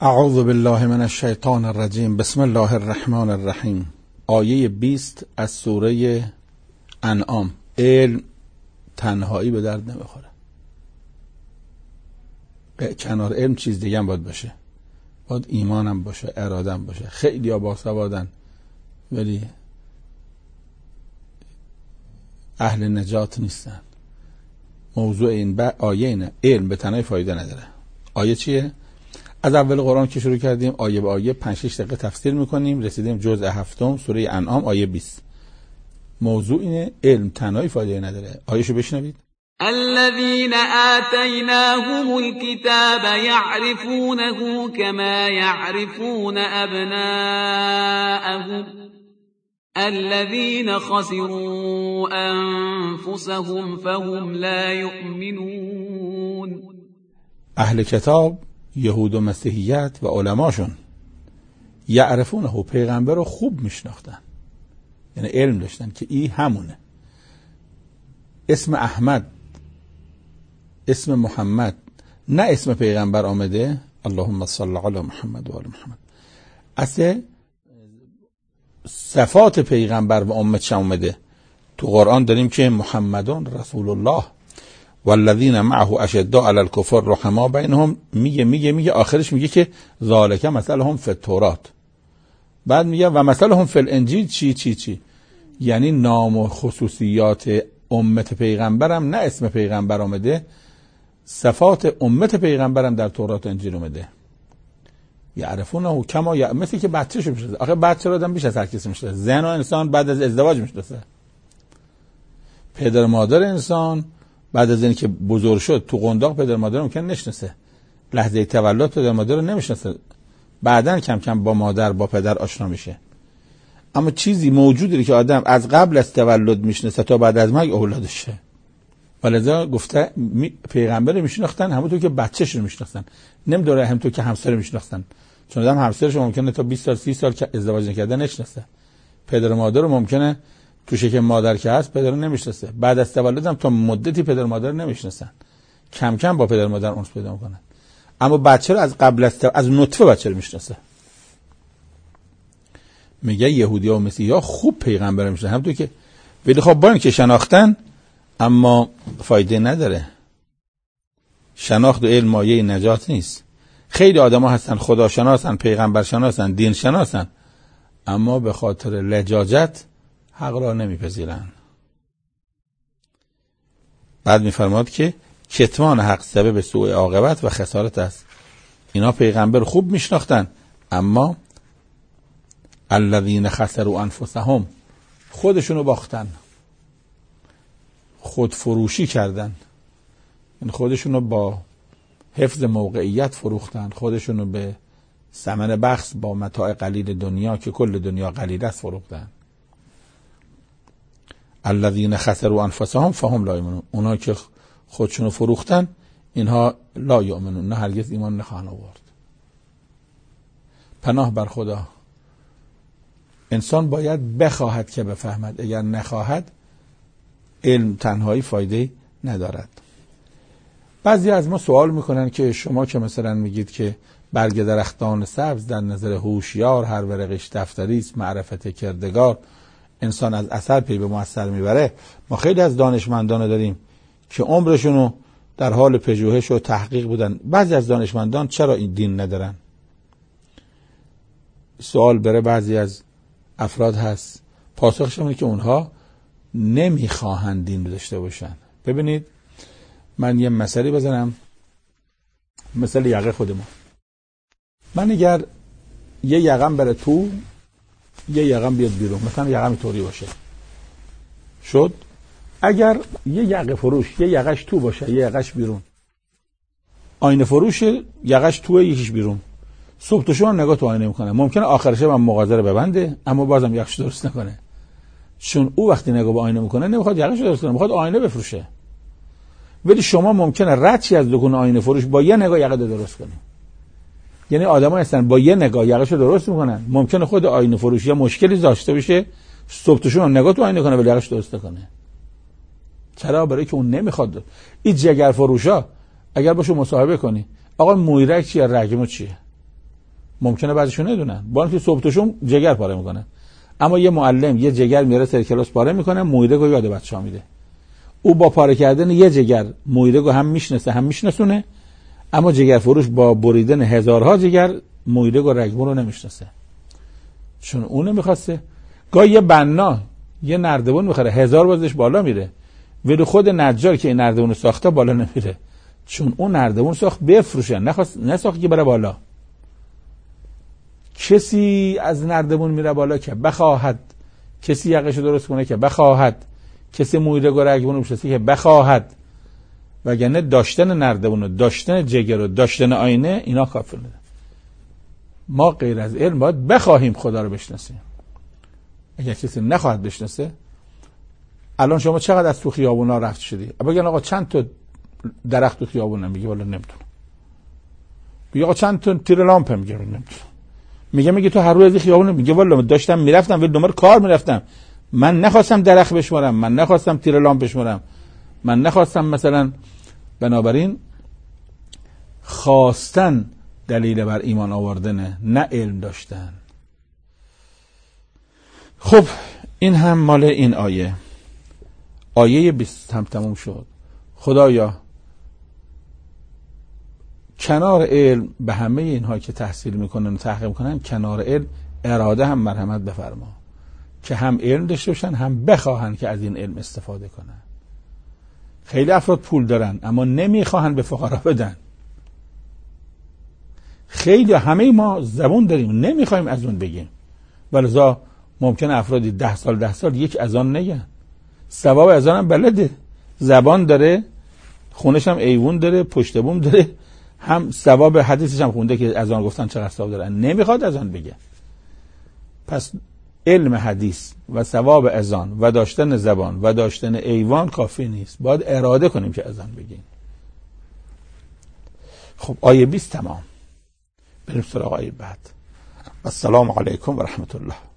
اعوذ بالله من الشیطان الرجیم. بسم الله الرحمن الرحیم. آیه 20 از سوره انعام. علم تنهایی به درد نمیخوره. کنار علم چیز دیگه هم باید باشه. باید ایمانم باشه، ارادم باشه. خیلی ها باسوادن ولی اهل نجات نیستن. موضوع این آیه اینه، علم به تنهایی فایده نداره. آیه چیه؟ از اول قرآن که شروع کردیم آیه به آیه 5-6 دقیقه تفسیر میکنیم، رسیدیم جزء 7 سوره انعام آیه 20. موضوع اینه، علم تنهایی فایده نداره. آیهشو بشنوید. الذين آتيناهم الكتاب يعرفونه كما يعرفون أبناءهم الذين خسروا أنفسهم فهم لا يؤمنون. اهل کتاب، یهود و مسیحیت و علماشون یعرفونه، پیغمبر رو خوب میشناختن، یعنی علم داشتن که این همونه. اسم احمد، اسم محمد، نه اسم پیغمبر آمده، اللهم صل علی محمد و آل محمد. اصل صفات پیغمبر و امتش آمده. تو قرآن داریم که محمدون رسول الله والذین معه اشداء علی الکفار رحماء بینهم. میگه آخرش میگه که ذالک مثلهم فی التوراة. بعد میگه و مثلهم فی الانجیل چی. یعنی نام و خصوصیات امت پیغمبرم، نه اسم پیغمبر آمده، صفات امت پیغمبرم در تورات و انجیل اومده. یعرفونه کما مثل که بچه‌شو میشناسه. آخه بچه رو آدم بیش از هر کسی میشناسه. زن و انسان بعد از ازدواج میشناسه. پدر مادر انسان بعد از اینکه بزرگ شد تو قنداق پدر مادر ممکن نشناسه. لحظه تولد پدر مادر رو نمیشناسه. بعدن کم کم با مادر با پدر آشنا میشه. اما چیزی موجودی که آدم از قبل از تولد میشناسه تا بعد از مرگ اولادشه. ولذا گفته پیغمبر میشناختن همونطور که بچه‌ش رو میشناختن، نمیدونه همونطور که همسر رو میشناختن. چون آدم همسرش ممکنه تا 20 سال 30 سال که ازدواج نکرده نشناسه. پدر مادر رو ممکنه تو شکم مادر که هست پدر رو نمیشناسه. بعد از تولد هم تا مدتی پدر مادر رو نمیشناسن. کم کم با پدر مادر اونس پیدا میکنن. اما بچه رو از قبل از نطفه بچه رو میشناسه. میگه یهودی‌ها و مسیحی‌ها خوب پیغمبر میشناسن، همونطور که ولی خب با اینکه شناختن اما فایده نداره. شناخت و علم مایه نجات نیست. خیلی آدم‌ها هستن خدا شناسن، پیغمبر شناسن، دین شناسن، اما به خاطر لجاجت حق را نمیپذیرن. بعد میفرماد که کتمان حق سبب سوء عاقبت و خسارت است. اینا پیغمبر خوب میشناختن اما الذین خسروا انفسهم، خودشونو باختن، خود فروشی کردن، این خودشونو با حفظ موقعیت فروختن، خودشونو به ثمن بخس با متاع قلیل دنیا که کل دنیا قلیل است فروختن. الذین خسروا انفسهم فهم لا یؤمنون، اونا که خودشونو فروختن اینها لا یؤمنون، نه هرگز ایمان نخواهند آورد. پناه بر خدا. انسان باید بخواهد که بفهمد، اگر نخواهد علم تنهایی فایده ندارد. بعضی از ما سوال میکنن که شما که مثلا میگید که برگ درختان سبز در نظر هوشیار هر ورقش دفتری است، معرفت کردگار، انسان از اثر پی به مؤثر میبره. ما خیلی از دانشمندان داریم که عمرشونو در حال پژوهش و تحقیق بودن. بعضی از دانشمندان چرا این دین ندارن؟ سوال بره بعضی از افراد هست، پاسخش اینه که اونها نمیخواهند دین داشته باشن. ببینید من یه مثالی بزنم، مثل یقه خودمون. من اگر یه یقم بره تو، یه یقم بیاد بیرون، مثلا یقم طوری باشه شد، اگر یه یقه فروش یه یقش تو باشه یه یقش بیرون، آینه فروش یقش تو یکیش بیرون، صبح تا شب نگاه تو آینه میکنه، ممکنه آخر شب هم مغازه رو ببنده اما بازم یقش درست نکنه، چون او وقتی نگاه به آینه میکنه نمیخواد یقش درست کنه، میخواد آینه بفروشه. ولی شما ممکنه ردی از دکون آینه فروش با یه نگاه یقه درست کنی. یعنی آدم‌ها هستن با یه نگاه یقه‌شو درست میکنن، ممکنه خود آینه فروش یا مشکلی داشته باشه، صبح تا شب نگاه تو آینه کنه ولی یقه‌شو درست کنه. چرا؟ برای که اون نمیخواد. این جگر فروشا اگر باشو مصاحبه کنی، آقا مویرک چیه، رگمو چیه، ممکنه بعضیشون ندونن، با اینکه صبح توشون جگر پاره میکنن، اما یه معلم یه جگر میاره سر کلاس پاره میکنه، مویدگو یاد بچه‌ها میده. او با پاره کردن یه جگر مویدگو هم میشناسه هم میشناسونه، اما جگر فروش با بریدن هزارها جگر مویدگو رگمون رو نمیشناسه، چون اون نمیخواسته. گاهی یه بنا یه نردبون میخره 1000 بازش بالا میره، ولی خود نجار که این نردبون ساخته بالا نمیره، چون اون نردبون ساخت بفروشن، نساخت که بره بالا. کسی از نردبون میره بالا که بخواهد، کسی یقشو درست کنه که بخواهد، کسی مویدگو رگمون رو میشناسه که بخواهد، وگرنه داشتن نردبون و داشتن جگر و داشتن آینه اینا کافی نیست. ما غیر از علم باید بخواهیم خدا رو بشناسیم. اگر کسی نخواهد بشناسه، الان شما چقدر از تو خیابونا رفت شدی، بگن آقا چند تا درخت تو خیابونم، میگه والا نمیدونم. میگه آقا چند تا تیر لامپ، میگه نمیدونم. میگه تو هر روز از خیابون، میگه والا داشتم میرفتم ولی دنبال کار میرفتم، من نخواستم درخت بشمارم، من نخواستم تیر لامپ بشمارم، من نخواستم مثلا. بنابراین خواستن دلیل بر ایمان آوردنه، نه علم داشتن. خب این هم مال این آیه. آیه 20 هم تموم شد. خدایا کنار علم به همه اینها که تحصیل میکنن و تحقیق میکنن، کنار علم اراده هم مرحمت بفرما که هم علم داشته باشن هم بخواهن که از این علم استفاده کنن. خیلی افراد پول دارن اما نمیخواهن به فقرا بدن. خیلی همه ما زبون داریم نمیخوایم از اون بگیم، ولذا ممکنه افرادی 10 سال یک اذان نگن، ثواب اذان هم بلده، زبان داره، خونش هم ایوون داره، پشت بوم داره، هم ثواب حدیثش هم خونده که اذان گفتن چقدر ثواب داره، نمیخواد اذان بگه. پس علم حدیث و ثواب اذان و داشتن زبان و داشتن ایوان کافی نیست، باید اراده کنیم که اذان بگیم. خب آیه 20 تمام. بریم سراغ آیه بعد. السلام علیکم و رحمت الله.